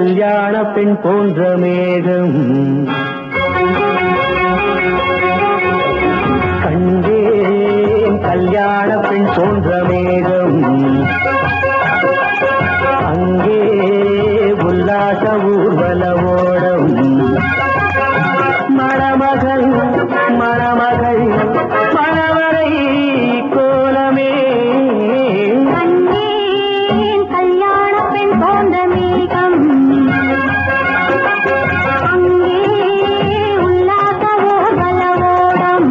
கல்யாண பெண் போன்ற மேகம் கண்டேன் கல்யாண பெண் போன்ற மேகம் அங்கே உல்லாச ஊர்வலவோடம் மணமகள் மணமகள் மணவரை கோலமே கண்டேன் கல்யாண பெண் போன்ற மேகம் அங்கே உல்லாச ஊர்வலவோடம்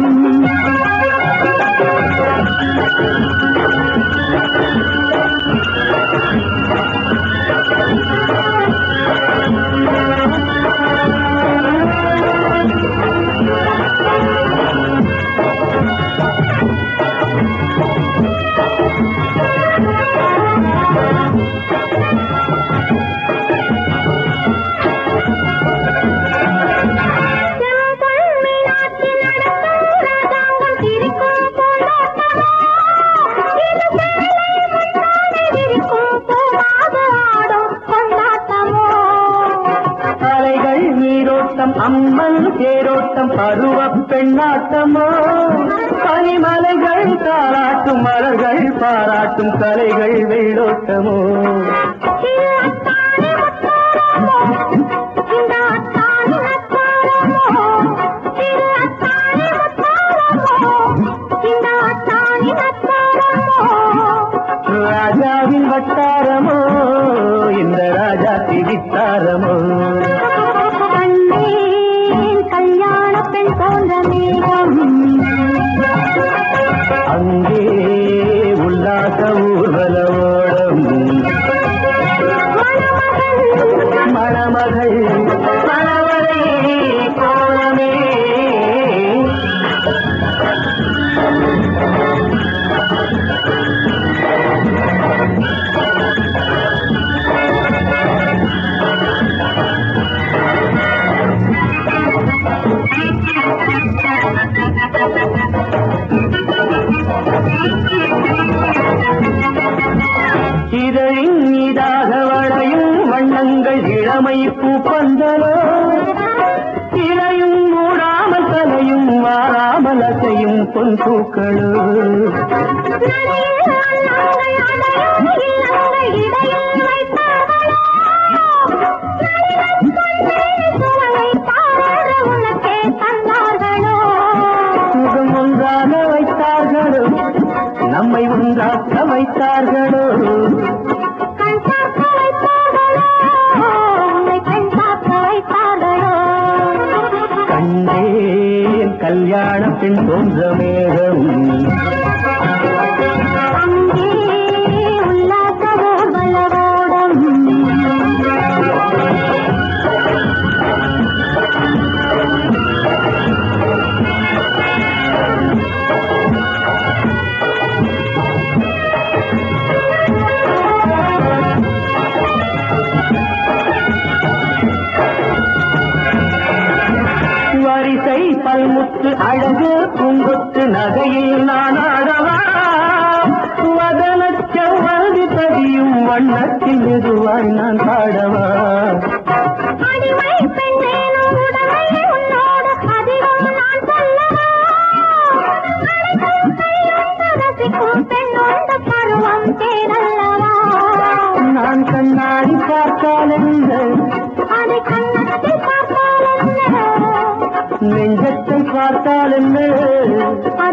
அம்மன் தேரோட்டம் பருவ பெண்ணாட்டமோ பனிமலைகள் தாராட்டும் மலர்கள் பாராட்டும் கலைகள் வெள்ளோட்டமோ ராஜாவின் வட்டாரமோ இந்த ராஜா திவித்தாரமோ கல்யாண பெண் போன்ற மேகம் அங்கே உல்லாச ஊர்வலவோடம் மணமகள் மணவரை கோலமே இதழின் மீதாக வளையும் வண்ணங்கள் இளமை பூப்பந்தலோ இலையும் மூடாமல் தலையும் மாறாமல் அசையும் பொன் பூக்களோ சுகம் ஒன்றாக வைத்தார்களோ நம்மை ஒன்றாக்க வைத்தார்களோ கண்டேன் கல்யாண பெண் போன்ற மேகம் அங்கே உல்லாச ஊர்வலவோடம் வரிசை பல்முத்து அழகு பூங்கொத்து நகையில் நான் ஆடவா வதன செவ்வாது பதியும் வண்ணத்தில் மெதுவாய் நான் பாடவா அடிமை பெண்ணேனும் உடமை உன்னோடு அதிகம் நான் சொல்லவா ரசிக்கும் பெண்ணோடு பருவம் தேரல்லவா நான் கண்ணாடி பார்த்தால் என்ன அதை கண்ணத்தில் பார்த்தால் என்ன நெஞ்சத்தை பார்த்தால் என்ன